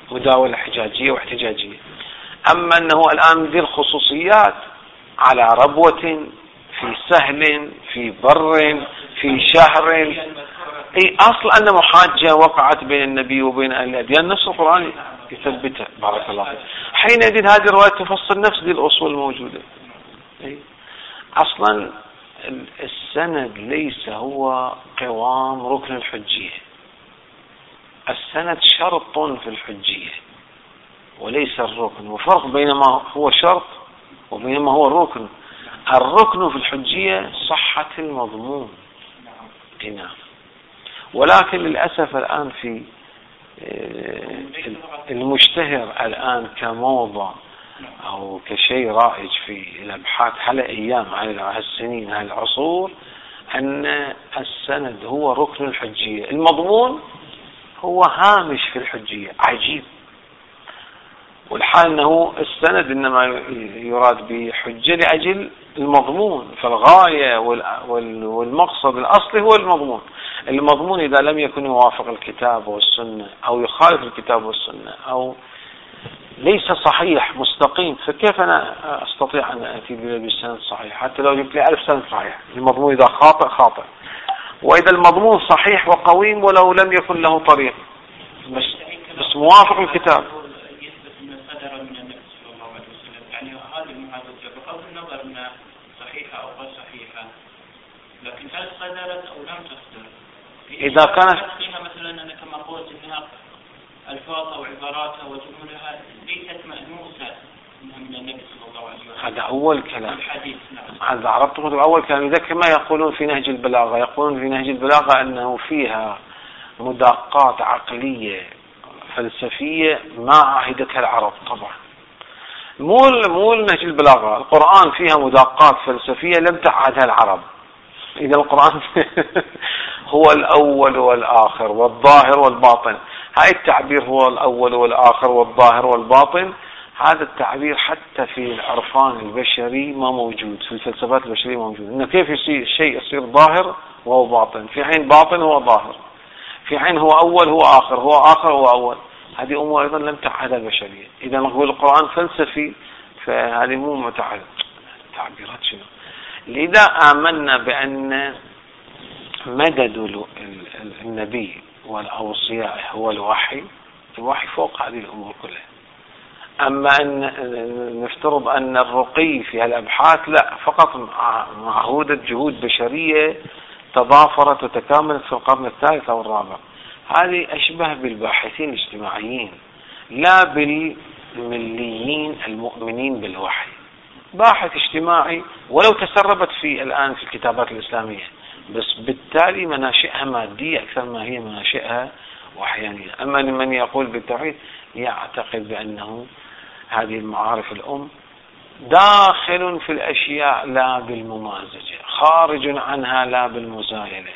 مداولة حجاجية واحتجاجية. أما أنه الآن ذي الخصوصيات على ربوة في سهل في بر في شهر، أي أصل أن محاجة وقعت بين النبي وبين أهل الأديان نفس القرآن يثبتها. بارك الله فيك. حينئذ هذه الرواية تفصل نفس ذي الأصول الموجودة. أصلا السند ليس هو قوام ركن الحجية، السند شرط في الحجية وليس الركن، وفرق بينما هو شرط وبينما هو الركن. الركن في الحجية صحة المضمون. نعم. ولكن للأسف الآن في المشتهر الآن كموضة أو كشيء رائج في الأبحاث هالأيام على السنين هالعصور أن السند هو ركن الحجية، المضمون هو هامش في الحجية. عجيب. والحال أنه السند إنما يراد بحجة لأجل المضمون، فالغاية والمقصد الأصلي هو المضمون. المضمون إذا لم يكن يوافق الكتاب والسنة أو يخالف الكتاب والسنة أو ليس صحيح مستقيم، فكيف أنا أستطيع أن أتي بالسند صحيح حتى لو جبت لي 1000 سند صحيح؟ المضمون إذا خاطئ خاطئ، وإذا المضمون صحيح وقويم ولو لم يكن له طريق بس موافق الكتاب. لكن هل صدرت أو لم تصدر؟ إذا كانت مثلا أنا كما قلت أنها ألفاظ أو عبارات وجملها ليست مأنوسة من النبي صلى الله عليه وسلم، هذا أول كلام. نعم. هذا عرضته أول كلام. إذا كما يقولون في نهج البلاغة، يقولون في نهج البلاغة أنه فيها مداقات عقلية فلسفية ما عهدتها العرب. طبعا مو نهج البلاغة، القرآن فيها مداقات فلسفية لم تعهدها العرب. إذا القرآن هو الأول والآخر والظاهر والباطن، هاي التعبير هو الأول والآخر والظاهر والباطن، هذا التعبير حتى في العرفان البشري ما موجود، في الفلسفات البشرية موجود. إنه كيف يصير شيء يصير ظاهر وهو باطن، في حين باطن هو ظاهر، في حين هو أول هو آخر، هو آخر هو أول. هذه أمور أيضا لم تعهدها البشرية. إذا نقول القرآن فلسفي فهذه مو متعهد. تعبيرات شنو؟ لذا آمنا بأن مدد النبي والأوصياء هو الوحي فوق هذه الأمور كلها. أما أن نفترض أن الرقي في هالأبحاث لا، فقط معهودة جهود بشرية تضافرت وتكاملت في القرن الثالث أو الرابع. هذه أشبه بالباحثين الاجتماعيين لا بالمليين المؤمنين بالوحي. باحث اجتماعي ولو تسربت في الآن في الكتابات الإسلامية، بس بالتالي مناشئها مادية أكثر ما هي مناشئها وحيانية. أما من يقول بالتوحيد يعتقد بأنه هذه المعارف الأم داخل في الأشياء لا بالممازجة، خارج عنها لا بالمزايلة،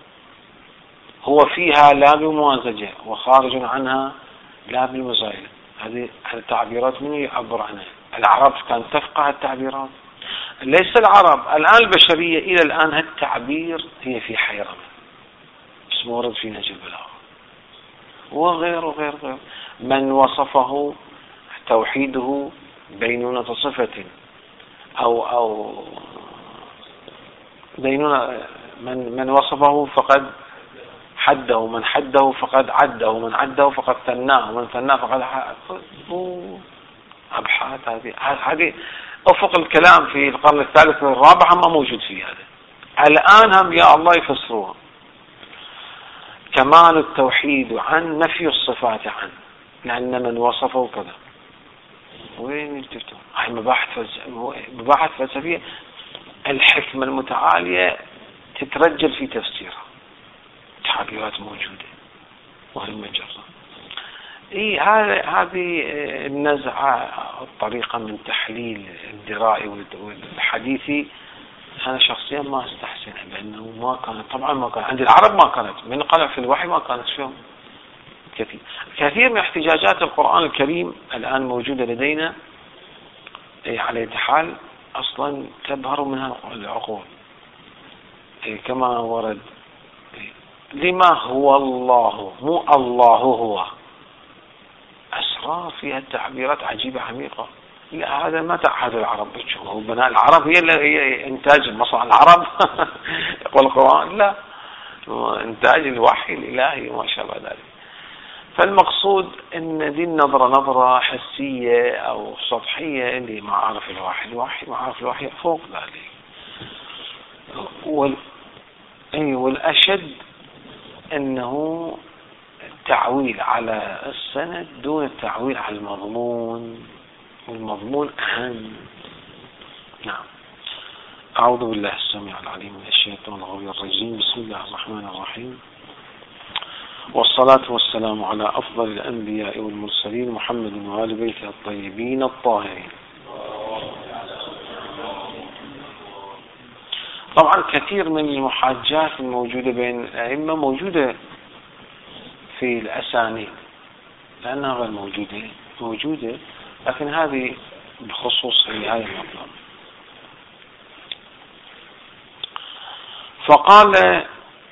هو فيها لا بالممازجة وخارج عنها لا بالمزايلة. هذه التعبيرات من يعبر عنها؟ العرب كانت تفقه التعبيرات، ليس العرب. الآن البشرية إلى الآن هالتعبير هي في حيرة، اسمه ورد في نهج البلاغة وغير من وصفه توحيده بينونة صفة أو بينونة، من وصفه فقد حده، من حده فقد عده، من عده فقد ثناه، من ثناه فقد أبحاث. هذه أفق الكلام في القرن الثالث والرابع ما موجود فيه. هذا الآن هم يا الله يفسروها كمال التوحيد عن نفي الصفات عن، لأن من وصفه كذا. وين يلتفتون؟ هاي مباحث فلسفية الحكمة المتعالية تترجل في تفسيرها، تعبيرات موجودة وهي مجرة. هذه النزعة الطريقة من تحليل الدرائي والحديثي أنا شخصيا ما استحسنها، بأنه ما كانت، طبعا ما كانت عند العرب، ما كانت من قلع في الوحي، ما كانت فيهم كثير من احتجاجات القرآن الكريم الآن موجودة لدينا على حال أصلا تبهر منها العقول. كما ورد لما هو الله، مو الله هو. أخرى فيها تعبيرات عجيبة عميقة. لا هذا ما تعهد العرب، هو بناء العرب هي إنتاج مصنع العرب يقول القرآن لا، إنتاج الوحي الإلهي وما شابه ذلك. فالمقصود أن دي النظرة نظرة حسية أو سطحية لمعارف الوحي، معارف الوحي فوق ذلك. والأشد أنه التعويل على السند دون التعويل على المضمون، والمضمون أهم. نعم. أعوذ بالله السميع العليم من الشيطان الرجيم. بسم الله الرحمن الرحيم، والصلاة والسلام على أفضل الأنبياء والمرسلين محمد وآل بيته الطيبين الطاهرين. طبعا كثير من المحاجات الموجودة بين الأئمة موجودة في الأسانيد لأنها غير موجودة، لكن هذه بخصوص هذا المطلب. فقال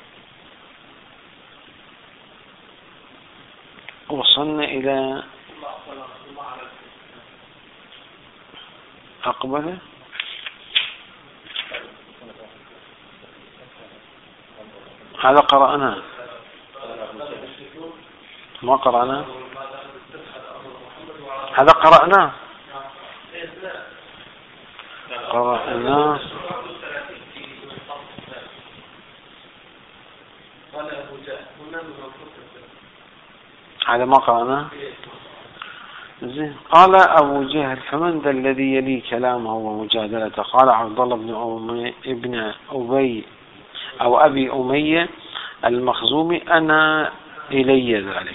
وصلنا إلى أقبله. هذا قرأنا ما قرأنا، هذا قرأنا هذا ما قرأنا. زين. قال أبو جهل فمن ذا الذي يلي كلامه ومجادلته؟ قال عبد الله ابن أبي أو أبي أمية المخزومي أنا إلي ذلك،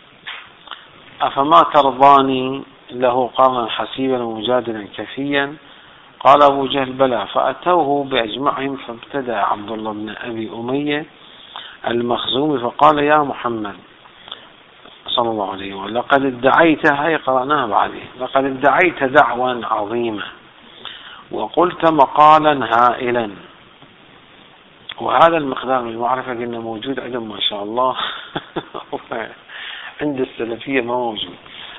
أفما ترضاني له قرنا حسيبا ومجادلا كفيا؟ قال أبو جهل بلى. فأتوه بأجمعهم فابتدأ عبد الله بن أبي أمية المخزومي فقال يا محمد صلى الله عليه وسلم لقد ادعيت، هاي قرأناها بعدين، لقد ادعيت دعوى عظيمة وقلت مقالا هائلا. وهذا المقدار من المعرفة قلنا موجود عندهم ما شاء الله عند السلفية ما موجود.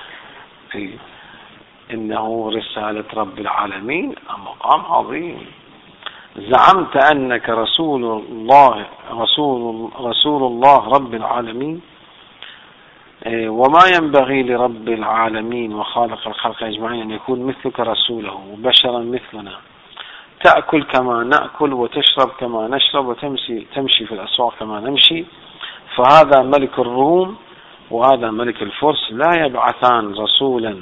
إنه رسالة رب العالمين مقام عظيم. زعمت أنك رسول الله رب العالمين، وما ينبغي لرب العالمين وخالق الخلق أجمعين أن يكون مثلك رسوله بشرا مثلنا، تأكل كما نأكل وتشرب كما نشرب وتمشي في الأسواق كما نمشي. فهذا ملك الروم وهذا ملك الفرس، لا يبعثان رسولا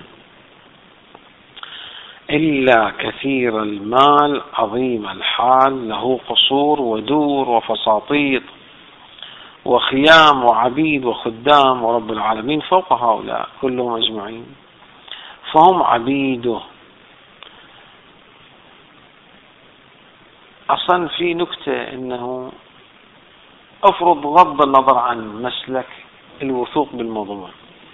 إلا كثير المال عظيم الحال، له قصور ودور وفساطيط وخيام وعبيد وخدام، ورب العالمين فوق هؤلاء كلهم أجمعين، فهم عبيده. أصلا في نكتة إنه أفرض غض النظر عن مسلك الوثوق بالموضوع،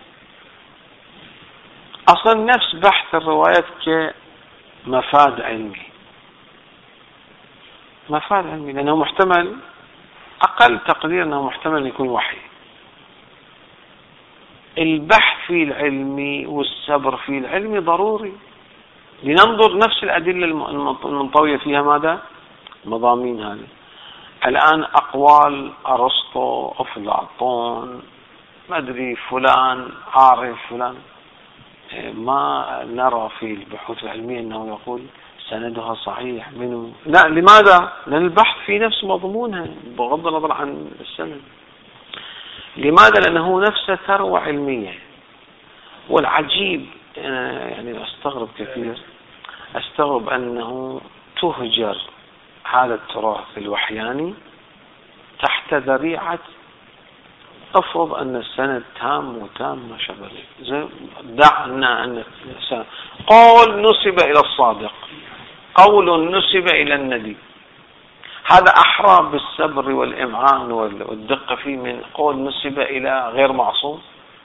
أصلا نفس بحث الروايات كمفاد علمي، لأنه محتمل، أقل تقدير أنه محتمل أن يكون وحي. البحث في العلم والصبر في العلم ضروري لننظر نفس الأدلة المنطوية فيها ماذا؟ مضامين هذه. الآن أقوال أرسطو أفلاطون ما أدري فلان عارف فلان، ما نرى في البحوث العلمية أنه يقول سندها صحيح منه. لا، لماذا؟ لأن البحث في نفس مضمونها بغض النظر عن السند. لماذا؟ لأنه نفسه ثروة علمية. والعجيب يعني أستغرب أنه تهجر هذا التراث الوحياني تحت ذريعة أفرض أن السند تام وتام ما شابه ذلك. دعنا أن قول نسب إلى الصادق، قول نسب إلى النبي، هذا أحرى بالصبر والإمعان والدقة فيه من قول نسب إلى غير معصوم.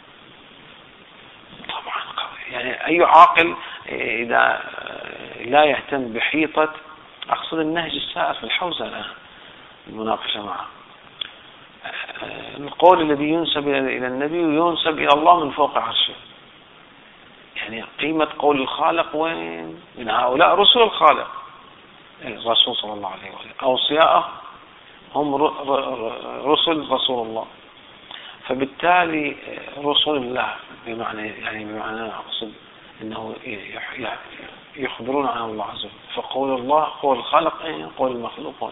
طبعا يعني أي عاقل إذا لا يهتم بحيطة، أقصد النهج السائر في الحوزة الآن المناقشة معه، القول الذي ينسب إلى النبي وينسب إلى الله من فوق عرشه، يعني قيمة قول الخالق وين؟ من هؤلاء رسل الخالق، الرسول صلى الله عليه وسلم، أوصياءه هم رسل رسول الله. فبالتالي رسل الله بمعنى أقصد أنه يخبرون عن الله عز وجل. فقول الله قول الخالق قول المخلوق.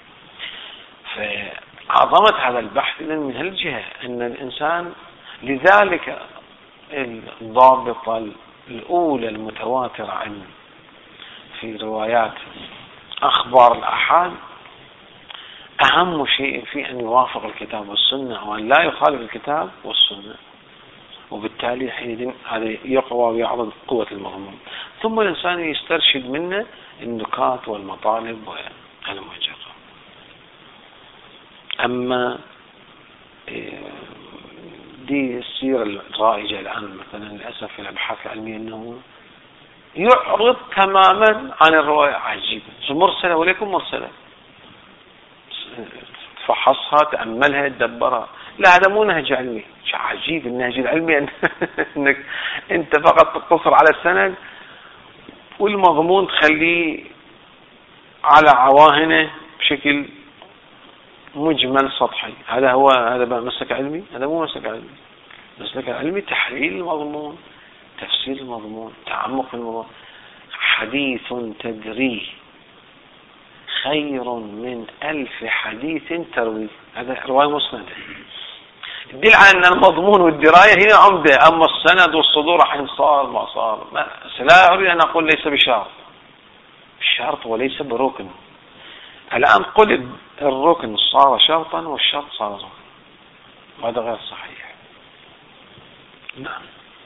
فعظمت هذا البحث من هالجهة أن الإنسان، لذلك الضابطة الأولى المتواترة عنه في روايات أخبار الآحاد أهم شيء في أن يوافق الكتاب والسنة وأن لا يخالف الكتاب والسنة، وبالتالي حينئذ هذا يقوى ويعظم قوة المضمون. ثم الإنسان يسترشد منه النكات والمطالب والمهجرة. أما دي السيرة الرائجة الآن مثلا للأسف في الأبحاث العلمية أنه يعرض تماما عن الرواية. عجيب، مرسلة وليكن مرسلة، فحصها تأملها تدبرها. لا، هذا مو نهج علمي. عجيب النهج العلمي أنك أنت فقط تقتصر على السند والمضمون تخليه على عواهنه بشكل مجمل سطحي. هذا بقى مسلك علمي؟ هذا مو مسلك علمي. مسلك علمي تحليل المضمون، تفسير المضمون، تعمق في المضمون. حديث تدريه خير من 1000 حديث ترويه. هذا رواية مسندة يدل على أن المضمون والدراية هنا عمدة. أما السند والصدور حين صار ما صار، لا أريد أن أقول ليس بشرط، الشرط وليس بركن. الآن قل الركن صار شرطا والشرط صار ركن، وهذا غير صحيح. نعم.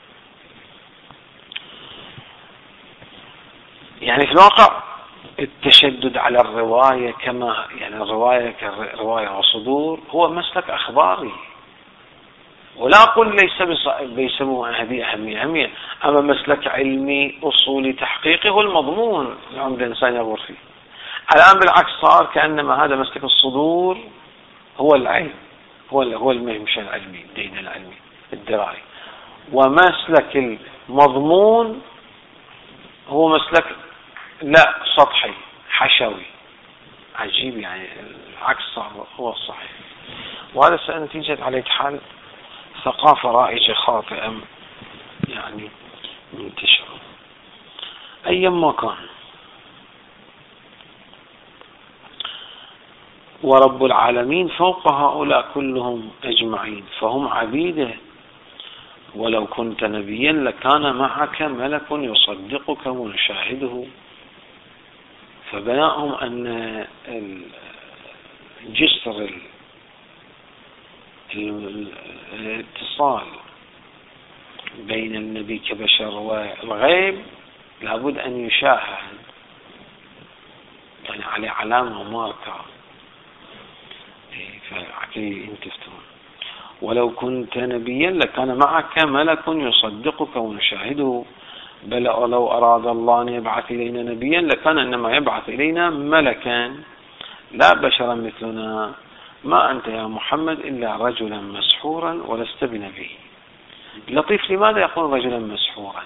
يعني في الواقع التشدد على الرواية كما الرواية كرواية وصدور هو مسلك أخباري، ولا أقول ليس بيسموه هذه أهمية. أما مسلك علمي أصولي تحقيقي هو المضمون عند الإنسان ينظر فيه. الآن بالعكس صار كأنما هذا مسلك الصدور هو العلم، هو المهمش العلمي، الدين العلمي، الدراية. ومسلك المضمون هو مسلك لا سطحي حشوي. عجيب، يعني العكس صار هو الصحيح. وهذا سنتيجة على حال ثقافة رائجة خاطئة يعني منتشرة أيما كان. ورب العالمين فوق هؤلاء كلهم أجمعين فهم عبيده، ولو كنت نبيا لكان معك ملك يصدقك ويشاهده. فبناءهم أن الجسر الاتصال بين النبي كبشر والغيب لابد أن يشاهد، يعني عليه علامة وماركة. فعكي انتفتون. ولو كنت نبيا لكان معك ملك يصدقك ونشاهده. بل ولو أراد الله أن يبعث إلينا نبيا لكان إنما يبعث إلينا ملكا لا بشرا مثلنا. ما أنت يا محمد إلا رجلا مسحورا ولست بنبي. لطيف، لماذا يقول رجلا مسحورا؟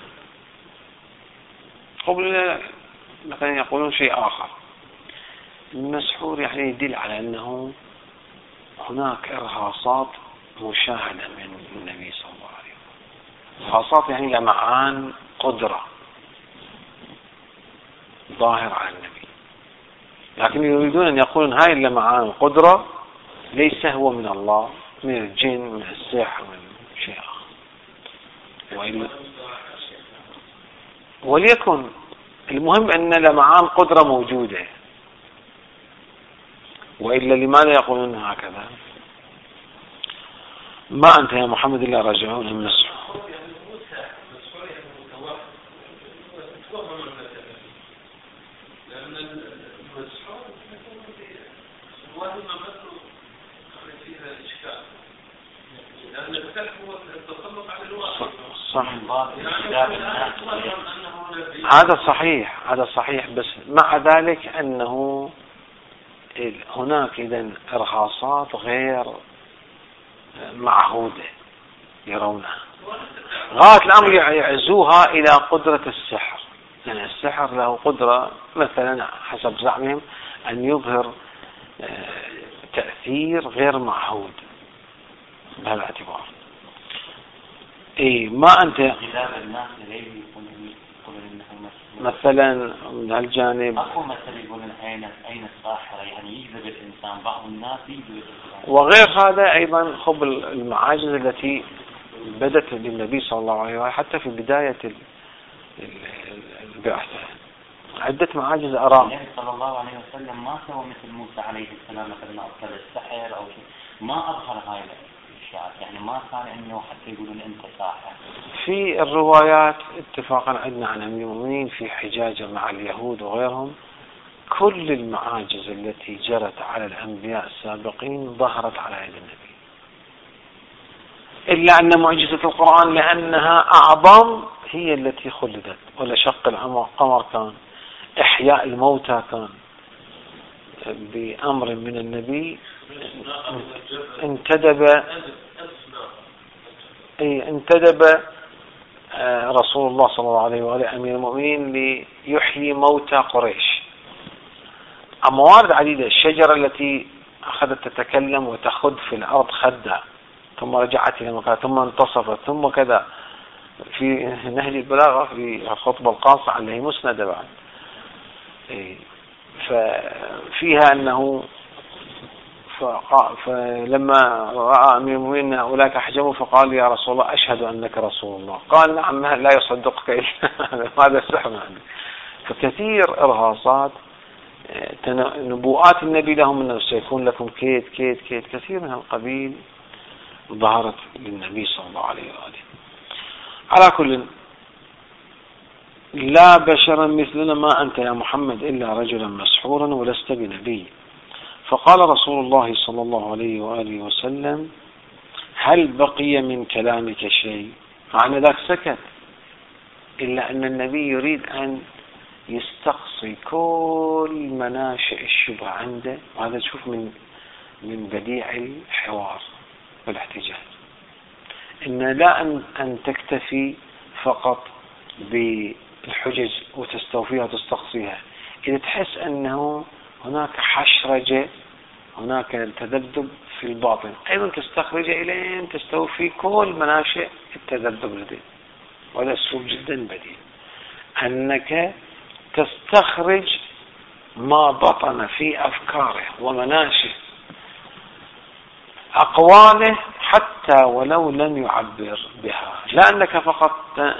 قبل مثلا يقولون شيء آخر. المسحور يعني يدل على أنه هناك إرهاصات مشاهدة من النبي صلى الله عليه وسلم. إرهاصات يعني لمعان قدرة ظاهر على النبي، لكن يريدون أن يقولون هاي اللمعان قدرة ليس هو من الله، من الجن، من السحر، من شيء آخر. وليكن المهم أن لمعان قدرة موجودة، وإلا لماذا يقولون هكذا؟ ما أنت يا محمد إلا رجعون من السحر. صح. هذا صحيح بس مع ذلك أنه هناك إذن إرهاصات غير معهودة يرونها. غاية الأمر يعزوها إلى قدرة السحر. يعني السحر له قدرة مثلا حسب زعمهم أن يظهر تأثير غير معهود بهالاعتبار. ما أنت مثلا من هالجانب أكو مثل يقولون أين الساحرة، يعني يجذب الإنسان، بعض الناس يجذب الإنسان. وغير هذا أيضا خب المعاجز التي بدت للنبي صلى الله عليه وسلم حتى في بداية البعثة، عدة معاجز أرام. النبي صلى الله عليه وسلم ما سوى مثل موسى عليه السلام مثلا أرسل السحر أو شيء، ما أظهر هاي الإشارات، يعني ما كان إنه حتى يقولون أنت ساحر. في الروايات اتفاقا عندنا عن أمير المؤمنين في حجاجة مع اليهود وغيرهم كل المعاجز التي جرت على الأنبياء السابقين ظهرت على يد النبي، إلا أن معجزة القرآن لأنها أعظم هي التي خلدت. ولا شق القمر كان، إحياء الموتى كان بأمر من النبي، انتدب رسول الله صلى الله عليه وآله أمير المؤمنين ليحيي موتى قريش. موارد عديدة، الشجرة التي أخذت تتكلم وتخد في الأرض خدة ثم رجعت إلى مكان ثم انتصفت ثم كذا، في نهج البلاغة في الخطبة القاصعة اللي هي مسندة بعد، ففيها أنه فلما رأى أمير المؤمنين هؤلاء أحجموا فقال يا رسول الله أشهد أنك رسول الله. قال نعم لا يصدقك إلا هذا السحر عندي. فكثير إرهاصات نبوءات النبي لهم أنه سيكون لكم كيد كيد كيد، كثير من القبيل ظهرت للنبي صلى الله عليه وآله. على كل لا بشرا مثلنا ما أنت يا محمد إلا رجلا مسحورا ولست بنبي. فقال رسول الله صلى الله عليه وآله وسلم هل بقي من كلامك شيء؟ معنى ذاك سكت، إلا أن النبي يريد أن يستقصي كل مناشئ الشبهة عنده، وهذا تشوف من بديع الحوار والاحتجاج، إن لا أن تكتفي فقط بالحجج وتستوفيها وتستقصيها، إذا تحس أنه هناك حشرجة، هناك تذبذب في الباطن، أيضا تستخرج إليه تستوفي كل مناشئ التذبذب لديه. وهذا أسلوب جدا بديع، أنك تستخرج ما بطن في أفكاره ومناشئ أقواله حتى ولو لم يعبر بها، لا أنك فقط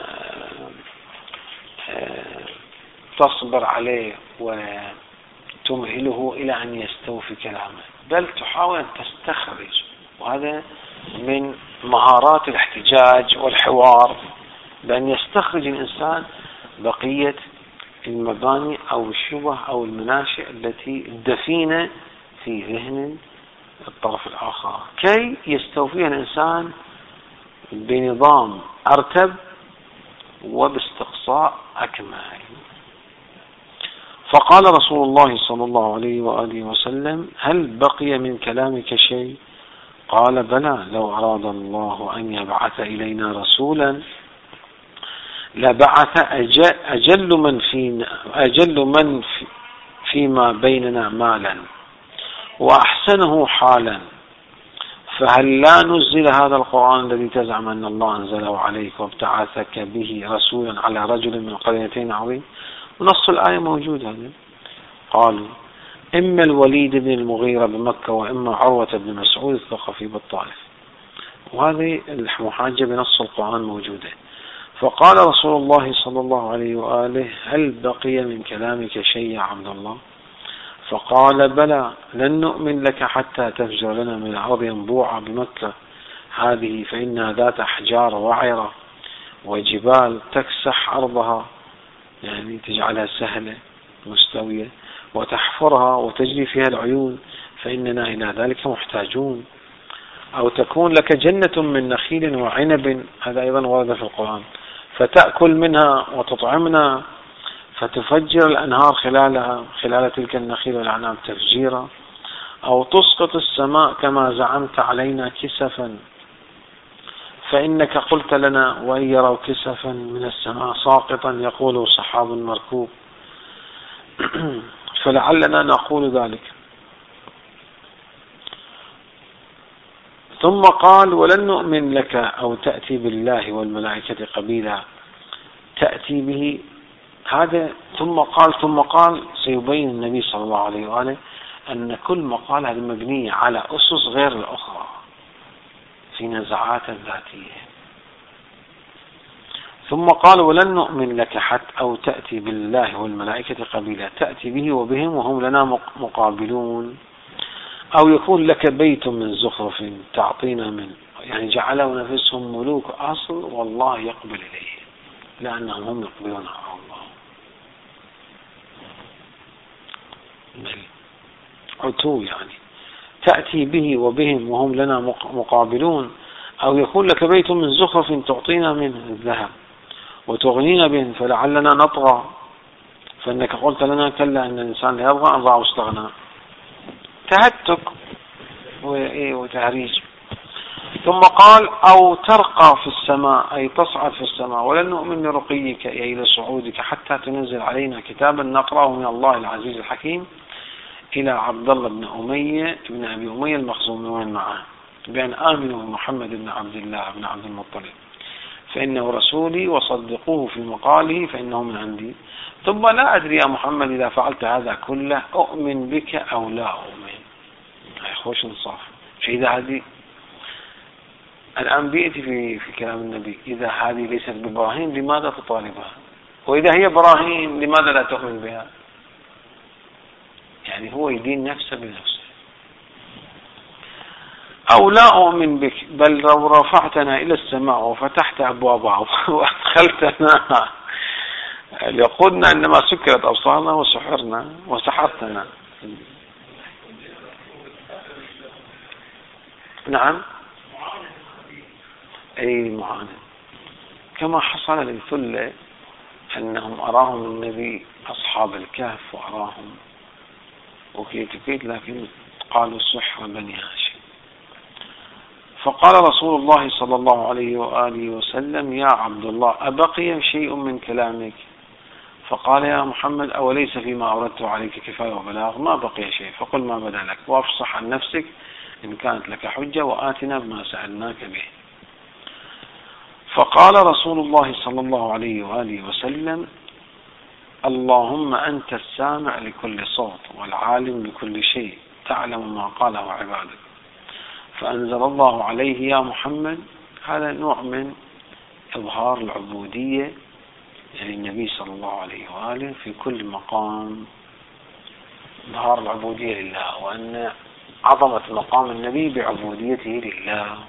تصبر عليه وتمهله إلى أن يستوفي كلامه، بل تحاول أن تستخرج. وهذا من مهارات الاحتجاج والحوار، بأن يستخرج الإنسان بقية المباني أو الشبه أو المناشئ التي الدفينة في ذهن الطرف الآخر، كي يستوفيها الإنسان بنظام أرتب وباستقصاء أكمل. فقال رسول الله صلى الله عليه وآله وسلم هل بقي من كلامك شيء؟ قال بلى، لو أراد الله أن يبعث إلينا رسولا لبعث أجل من فيما بيننا مالا وأحسنه حالا، فهل لا نزل هذا القرآن الذي تزعم أن الله أنزله عليك وابتعثك به رسولا على رجل من القريتين عظيم؟ ونص الآية موجود هذا. قالوا إما الوليد بن المغيرة بمكة وإما عروة بن مسعود الثقفي بالطائف، وهذه المحاجة بنص القرآن موجودة. فقال رسول الله صلى الله عليه وآله هل بقي من كلامك شيء يا عبد الله؟ فقال بلى، لن نؤمن لك حتى تفجر لنا من الأرض ينبوعا بمكة هذه، فإنها ذات أحجار وعرة وجبال تكسح أرضها، يعني تجعلها سهلة مستوية، وتحفرها وتجري فيها العيون، فإننا إلى ذلك محتاجون. أو تكون لك جنة من نخيل وعنب، هذا أيضا ورد في القرآن، فتأكل منها وتطعمنا، فتفجر الأنهار خلال تلك النخيل والأعناب تفجيرا. أو تسقط السماء كما زعمت علينا كسفا، فإنك قلت لنا وإن يروا كسفا من السماء ساقطا يقولوا سحاب مركوب فلعلنا نقول ذلك. ثم قال ولن نؤمن لك أو تأتي بالله والملائكة قبيلا تأتي به هذا. ثم قال سيبين النبي صلى الله عليه وآله أن كل مقالة مبنية على أسس غير الأخرى في نزعات ذاتية. ثم قال ولن نؤمن لك حتى أو تأتي بالله والملائكة قبيلا تأتي به وبهم وهم لنا مقابلون أو يكون لك بيت من زخرف تعطينا منه، يعني جعلوا نفسهم ملوك أصل والله يقبل إليه لأنهم هم يقبلون على الله. عتو يعني تأتي به وبهم وهم لنا مقابلون أو يكون لك بيت من زخرف تعطينا منه الذهب وتغنينا به فلعلنا نطغى فإنك قلت لنا كلا أن الإنسان لا يبغى أن ضاع واستغنى. تهتك وتهريج. ثم قال أو ترقى في السماء أي تصعد في السماء ولن نؤمن لرقيك أي لصعودك حتى تنزل علينا كتابا نقرأه من الله العزيز الحكيم إلى عبد الله بن أمية بن أبي أمية المخزومي ومن معه بأن آمنوا بمحمد بن عبد الله بن عبد المطلب فإنه رسولي وصدقوه في مقاله فإنه من عندي. ثم لا أدري يا محمد إذا فعلت هذا كله أؤمن بك أو لا أؤمن. هاي خوش انصاف. إذا هذه الآن بيأتي في كلام النبي إذا هذه ليست ببراهين لماذا تطالبها؟ وإذا هي براهين لماذا لا تؤمن بها؟ يعني هو يدين نفسه بنفسه. أو لا أؤمن بك بل لو رفعتنا إلى السماء وفتحت أبوابها وأدخلتنا لقلنا إنما سكرت أبصارنا وسحرنا وسحرتنا. نعم أي معاند كما حصل للثلة أنهم أراهم النبي أصحاب الكهف وأراهم وكيت لكن قالوا سحر بني هاشم. فقال رسول الله صلى الله عليه وآله وسلم يا عبد الله أبقي شيء من كلامك؟ فقال يا محمد أوليس فيما أردت عليك كفاية وبلاغ؟ ما بقي شيء فقل ما بدا لك وافصح عن نفسك إن كانت لك حجة وآتنا بما سألناك به. فقال رسول الله صلى الله عليه وآله وسلم اللهم أنت السامع لكل صوت والعالم لكل شيء تعلم ما قاله عبادك. فأنزل الله عليه يا محمد. هذا نوع من إظهار العبودية يعني النبي صلى الله عليه وآله في كل مقام إظهار العبودية لله وأن عظمة مقام النبي بعبوديته لله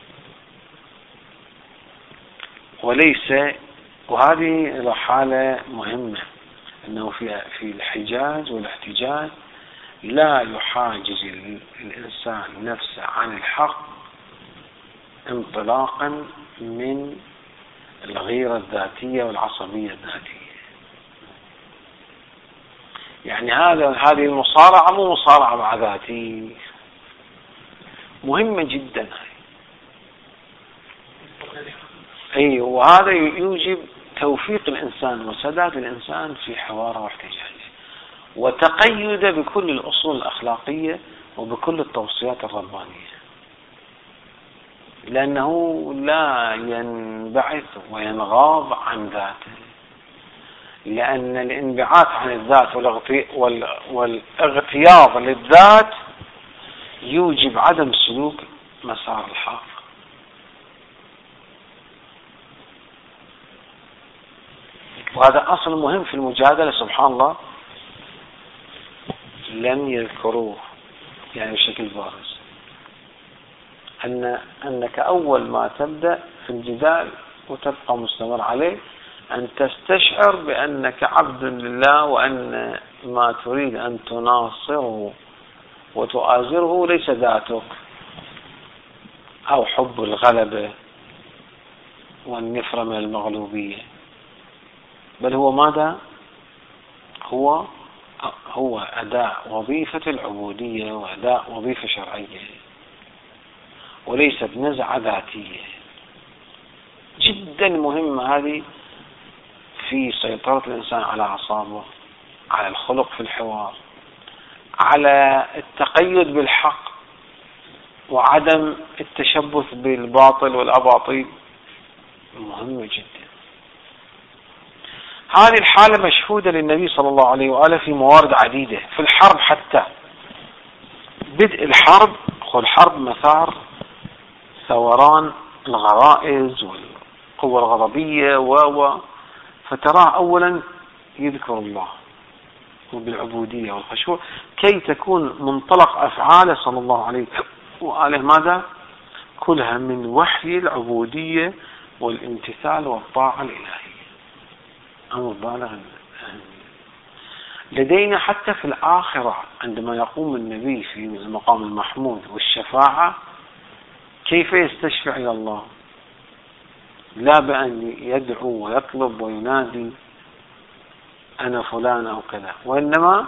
وليس. وهذه حالة مهمة أنه في الحجاج والاحتجاج لا يحاجز الإنسان نفسه عن الحق انطلاقا من الغيرة الذاتية والعصبية الذاتية. يعني هذه المصارعة مو مصارعة مع ذاتي مهمة جدا أي وهذا يوجب توفيق الإنسان وسداد الإنسان في حواره واحتجاجه وتقيد بكل الأصول الأخلاقية وبكل التوصيات الربانية لأنه لا ينبعث وينغاض عن ذاته لأن الانبعاث عن الذات والاغتياض للذات يوجب عدم سلوك مسار الحق. وهذا أصل مهم في المجادلة سبحان الله لم يذكروه يعني بشكل بارز أنك أول ما تبدأ في الجدال وتبقى مستمر عليه أن تستشعر بأنك عبد لله وأن ما تريد أن تناصره وتؤازره ليس ذاتك أو حب الغلبة والنفرة من المغلوبية بل هو ماذا؟ هو أداء وظيفة العبودية وأداء وظيفة شرعية وليست نزعة ذاتية جدا مهمة هذه في سيطرة الإنسان على أعصابه، على الخلق في الحوار، على التقيد بالحق وعدم التشبث بالباطل والأباطيل، مهمة جدا. هذه الحالة مشهودة للنبي صلى الله عليه وآله في موارد عديدة، في الحرب حتى. بدء الحرب، الحرب مثار ثوران الغرائز والقوة الغضبية فتراه أولا يذكر الله وبالعبودية والخشوع كي تكون منطلق أفعاله صلى الله عليه وآله ماذا؟ كلها من وحي العبودية والامتثال والطاعة الإلهية. أمر بالغ. لدينا حتى في الآخرة عندما يقوم النبي في المقام المحمود والشفاعة كيف يستشفع إلى الله؟ لا بأن يدعو ويطلب وينادي أنا فلان أو كذا، وإنما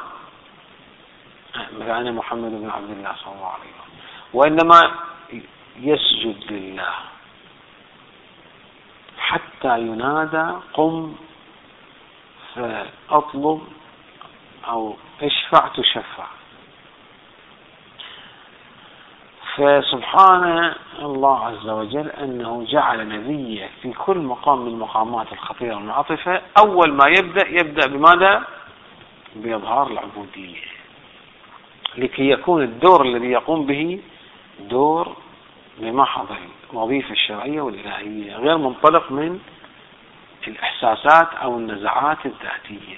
أنا محمد بن عبد الله صلى الله عليه وسلم، وإنما يسجد لله حتى ينادى قم فأطلب أو اشفع تشفع. فسبحان الله عز وجل أنه جعل نبيه في كل مقام من المقامات الخطيرة والمعطفة أول ما يبدأ بماذا؟ بإظهار العبودية، لكي يكون الدور الذي يقوم به دور بمحض الوظيفة الشرعية والإلهية، غير منطلق من الإحساسات أو النزعات الذاتية.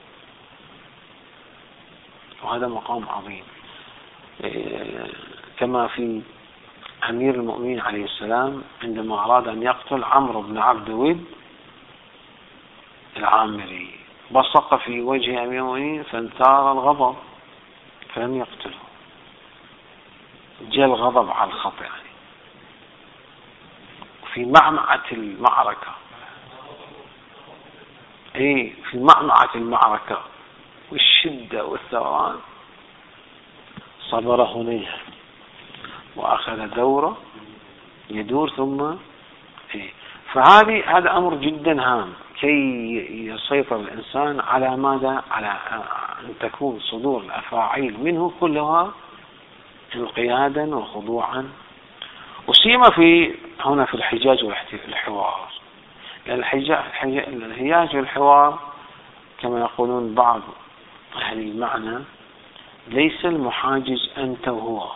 وهذا مقام عظيم، كما في أمير المؤمنين عليه السلام عندما أراد أن يقتل عمرو بن عبد ود العامري، بصق في وجه أمير المؤمنين فانثار الغضب فلم يقتله، جاء الغضب على الخطأ. يعني في معمعة المعركة، في معمعة المعركة والشدة والثوران صبر هنيها وأخذ دوره يدور ثم هذا أمر جدا هام كي يسيطر الإنسان على ماذا؟ على أن تكون صدور الأفاعيل منه كلها انقيادا وخضوعا، وسيما هنا في الحجاج والحوار. لأن الحجاج والحوار كما يقولون بعض أهل المعنى ليس المحاجج أنت وهو،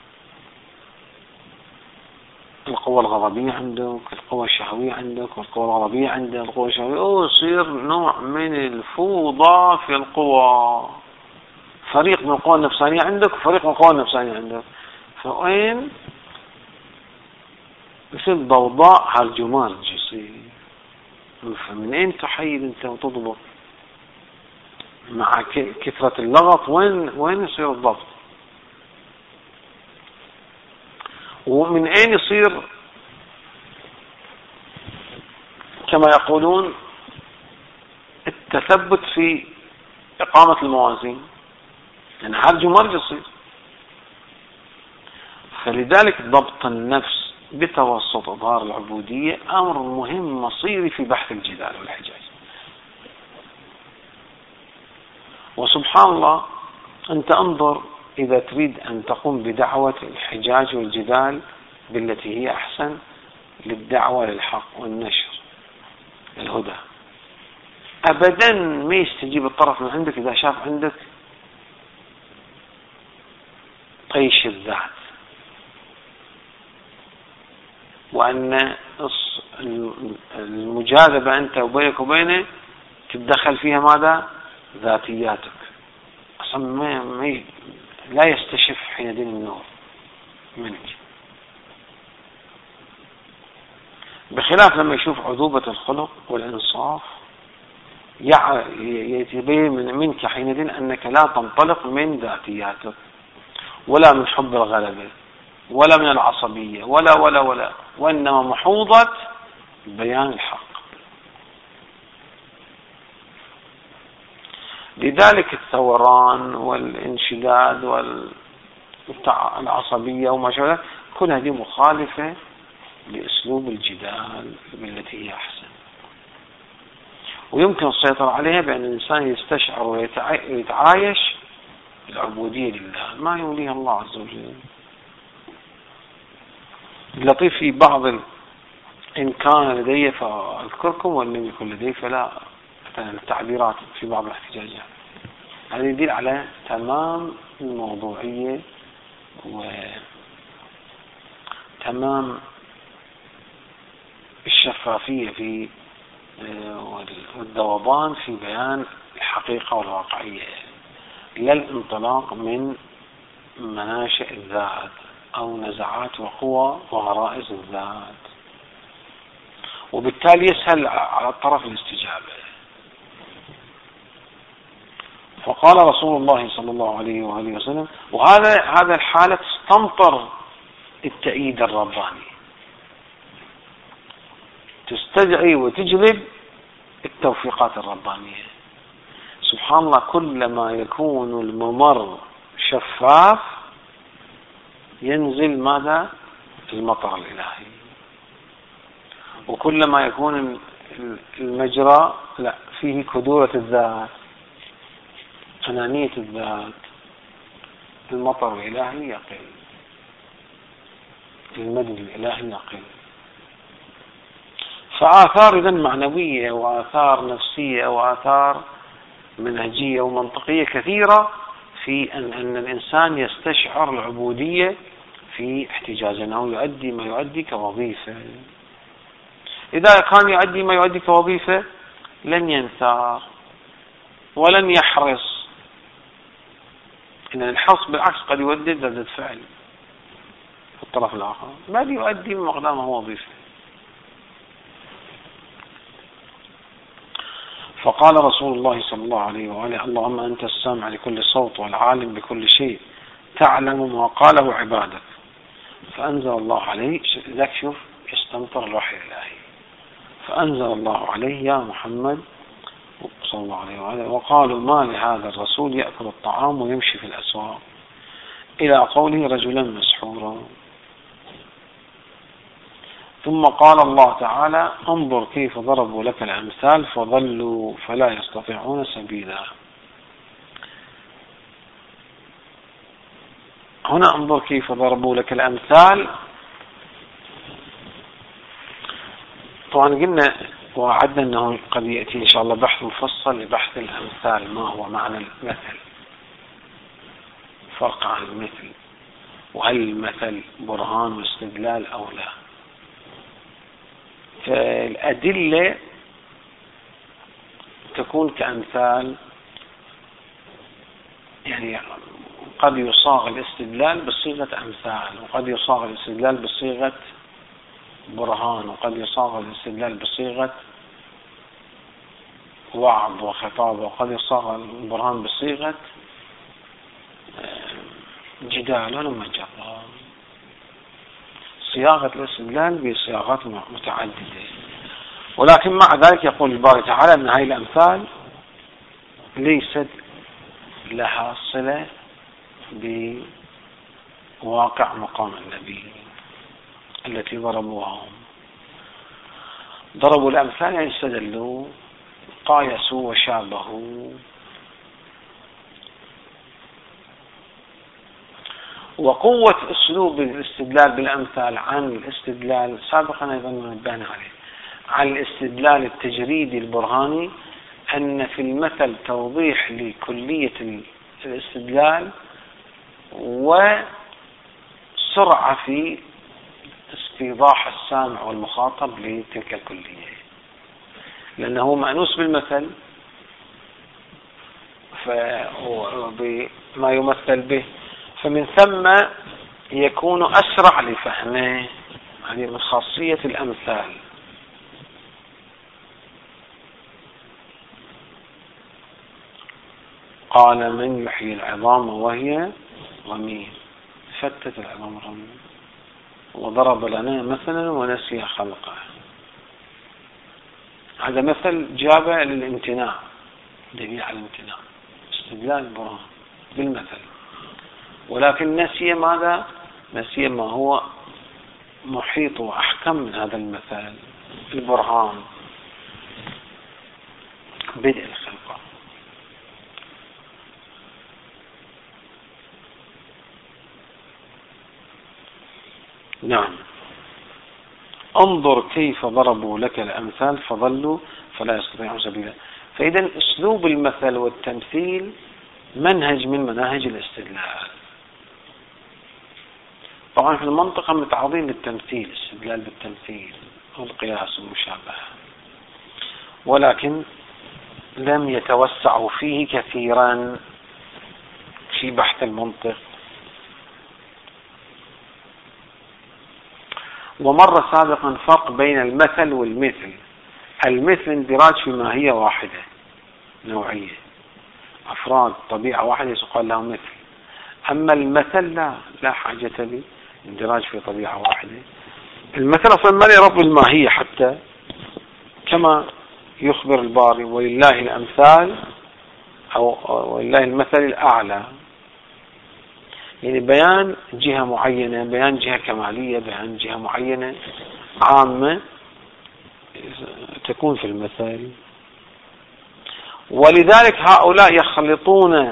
القوة الغضبية عندك، القوة الشهوية عندك، والقوة الغضبية عندك، القوة الشهوية، يصير نوع من الفوضى في القوى، فريق من القوى النفسانية عندك وفريق من القوى النفسانية عندك، فوين يصير ضوضاء هالجمارج يصير. فمن أين تحيد أنت وتضبط مع كثرة اللغط؟ وين يصير الضبط؟ ومن أين يصير كما يقولون التثبت في إقامة الموازين؟ لأن هالجمارج يصير. فلذلك ضبط النفس بتوسط إظهار العبودية أمر مهم مصيري في بحث الجدال والحجاج. وسبحان الله أنت انظر إذا تريد أن تقوم بدعوة الحجاج والجدال بالتي هي أحسن للدعوة للحق والنشر الهدى، أبدا ما يستجيب الطرف من عندك إذا شاف عندك طيش الذات، وأن المجاذبة أنت وبينك وبينه تتدخل فيها ماذا؟ ذاتياتك. أصلا لا يستشف حينئذ النور منك، بخلاف لما يشوف عذوبة الخلق والإنصاف يتبين منك حينئذ أنك لا تنطلق من ذاتياتك ولا من حب الغلبة ولا من العصبية ولا وإنما محوضة بيان الحق. لذلك الثوران والانشداد والعصبية وما شابه كل هذه مخالفة لأسلوب بأسلوب الجدال بالتي هي أحسن. ويمكن السيطرة عليها بأن الإنسان يستشعر ويتعايش العبودية لله ما يوليها الله عز وجل. اللطيف في بعض إن كان لدي فأذكركم وإن لم يكن لدي فلا، مثلا التعبيرات في بعض الاحتجاجات هذا يدل على تمام الموضوعية وتمام الشفافية في والذوبان في بيان الحقيقة والواقعية، لا الانطلاق من مناشئ الذات أو نزعات وقوى وغرائز الذات، وبالتالي يسهل على الطرف الاستجابة. فقال رسول الله صلى الله عليه وآله وسلم، وهذا الحالة تستمطر التأييد الرباني، تستدعي وتجلب التوفيقات الربانية. سبحان الله، كلما يكون الممر شفاف ينزل ماذا؟ المطر الإلهي. وكلما يكون المجرى لا فيه كدورة الذات، أنانية الذات، المطر الإلهي يقل، المدد الإلهي يقل. فآثار إذن معنوية وآثار نفسية وآثار منهجية ومنطقية كثيرة في أن الإنسان يستشعر العبودية في احتجاجه أو يؤدي ما يؤدي كوظيفة. إذا كان يؤدي ما يؤدي كوظيفة لن ينثار ولن يحرص. إن الحرص بالعكس قد يودد ردة فعل في الطرف الآخر، بل يؤدي من مقدامه وظيفة. فقال رسول الله صلى الله عليه وآله: اللهم أنت السامع لكل صوت والعالم بكل شيء، تعلم ما قاله عبادك. فأنزل الله عليه، ذاك شوف يستمطر الوحي الإلهي، فأنزل الله عليه: يا محمد صلى الله عليه وآله، وقالوا ما لهذا الرسول يأكل الطعام ويمشي في الأسواق، إلى قوله رجلا مسحورا. ثم قال الله تعالى: انظر كيف ضربوا لك الأمثال فضلوا فلا يستطيعون سبيلا. هنا انظر كيف ضربوا لك الأمثال. طبعا قلنا وعدنا أنه قد يأتي إن شاء الله بحث مفصل لبحث الأمثال، ما هو معنى المثل، فرق عن المثل، وهل المثل برهان واستدلال أو لا. فالأدلة تكون كأمثال، يعني قد يصاغ الاستدلال بصيغة أمثال، وقد يصاغ الاستدلال بصيغة برهان، وقد يصاغ الاستدلال بصيغة وعظ وخطاب، وقد يصاغ البرهان بصيغة جدال ومجرة. صياغة الاستدلال بصياغات متعددة، ولكن مع ذلك يقول الباري تعالى أن هذه الأمثال ليست لها صلة بواقع مقام النبي التي ضربوها. ضربوا الأمثال يعني استدلوا، قايسوا وشابهوا. وقوة أسلوب الاستدلال بالأمثال عن الاستدلال سابقا أيضا نبهنا عليه، عن الاستدلال التجريدي البرهاني، أن في المثل توضيح لكلية الاستدلال وسرعة في استيضاح السامع والمخاطب لتلك الكلية، لأنه مأنوس بالمثل بما يمثل به، فمن ثم يكون أسرع لفهمه. هذه من خاصية الأمثال. قال: من يحيي العظام وهي رميم، فتت العظام رميم، وضرب لنا مثلا ونسي خلقه. هذا مثل جاب للامتناع، دليل على الامتناع، استدلال برهان بالمثل، ولكن نسي ماذا؟ نسي ما هو محيط وأحكم من هذا المثل. البرهان بدء الخلقة. نعم. انظر كيف ضربوا لك الأمثال فضلوا فلا يستطيعون سبيلا. فإذا أسلوب المثل والتمثيل منهج من مناهج الاستدلال. طبعا في المنطقة متعاضين للتمثيل، الاستدلال بالتمثيل والقياس والمشابهة، ولكن لم يتوسعوا فيه كثيرا في بحث المنطق. ومر سابقا فرق بين المثل والمثل. المثل اندراج في ماهية واحدة نوعية، أفراد طبيعة واحدة يقال له مثل. أما المثل لا حاجة به، اندراج في طبيعة واحدة. المثل أصلا ما له رب الماهية، حتى كما يخبر الباري ولله الأمثال أو ولله المثل الأعلى، يعني بيان جهة معينة، بيان جهة كمالية، بيان جهة معينة عامة تكون في المثل. ولذلك هؤلاء يخلطون،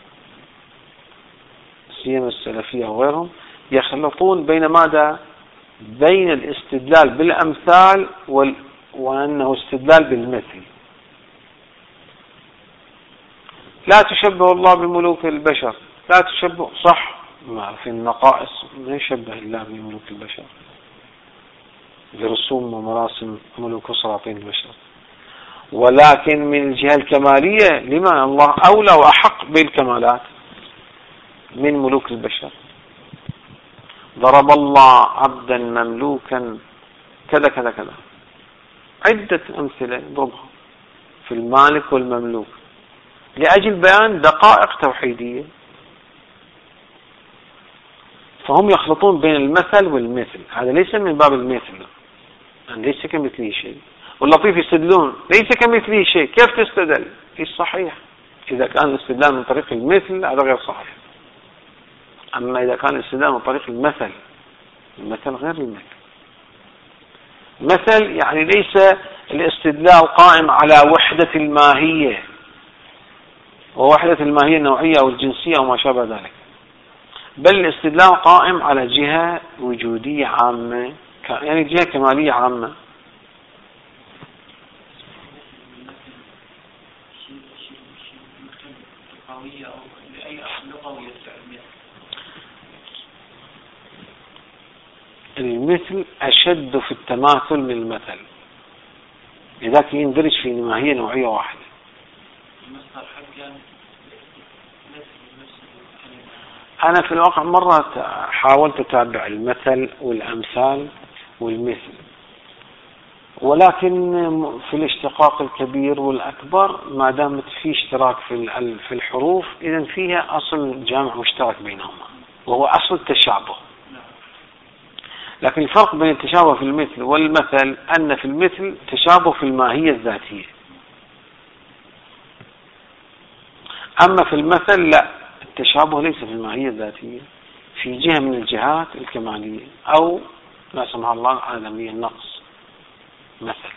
سيما السلفية وغيرهم، يخلطون بين ماذا؟ بين الاستدلال بالأمثال وأنه استدلال بالمثل. لا تشبه الله بملوك البشر، لا تشبه، صح، ما في النقائص ما يشبه الله بملوك البشر برسوم ومراسم ملوك وسلاطين البشر، ولكن من الجهة الكمالية لما الله أولى وأحق بالكمالات من ملوك البشر. ضرب الله عبدا مملوكا كذا كذا كذا، عدة أمثلة يضربها في المالك والمملوك لأجل بيان دقائق توحيدية. فهم يخلطون بين المثل والمثل. هذا ليس من باب المثل، يعني ليس كمثله شيء. واللطيف يستدلون ليس كمثله شيء. كيف تستدل؟ في الصحيح إذا كان الاستدلال من طريق المثل هذا غير صحيح. أما إذا كان الاستدلال من طريق المثل، المثل غير المثل. مثل يعني ليس الاستدلال قائم على وحدة الماهية، ووحدة الماهية النوعية أو الجنسية أو ما شابه ذلك، بل الاستدلال قائم على جهة وجودية عامة، يعني جهة كمالية عامة. المثل أشد في التماثل من المثل، لذلك يندرج في ماهية نوعية واحدة. أنا في الواقع مرة حاولت أتابع المثل والأمثال والمثل، ولكن في الاشتقاق الكبير والأكبر ما دامت في اشتراك في الحروف، إذن فيها أصل جامع مشترك بينهما وهو أصل التشابه. لكن الفرق بين التشابه في المثل والمثل أن في المثل تشابه في الماهية الذاتية، أما في المثل لا، التشابه ليس في الماهية الذاتية، في جهة من الجهات الكمالية أو لا سمح الله عالمية النقص مثل.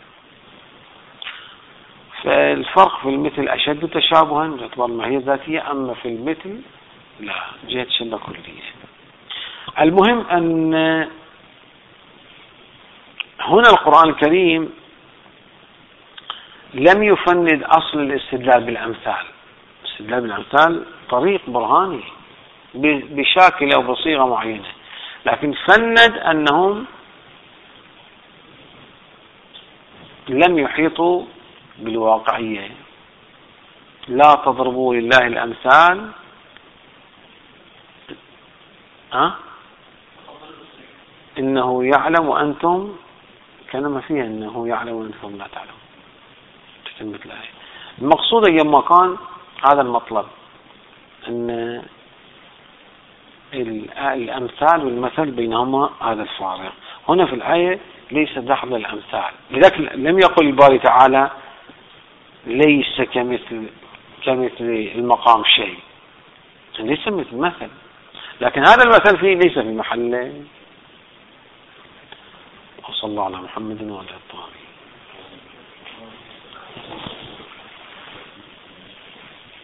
فالفرق في المثل أشد تشابها باعتبار الماهية الذاتية، أما في المثل لا، جهة شبه كلية. المهم أن هنا القرآن الكريم لم يفند أصل الاستدلال بالأمثال. الاستدلال بالأمثال طريق برهاني بشكل أو بصيغة معينة، لكن فند أنهم لم يحيطوا بالواقعية. لا تضربوا لله الأمثال إنه يعلم وأنتم كلمة فيها إنه يعلم وأنتم لا تعلمون. تتمت الآية. المقصود أيما كان هذا المطلب، أن الأمثال والمثل بينهما هذا الفارق. هنا في الآية ليس دخل الأمثال، لذلك لم يقل الباري تعالى ليس كمثل المقام شيء، ليس مثل، لكن هذا المثل فيه ليس في محله. وصلى الله على محمد وعلى آله الطاهرين.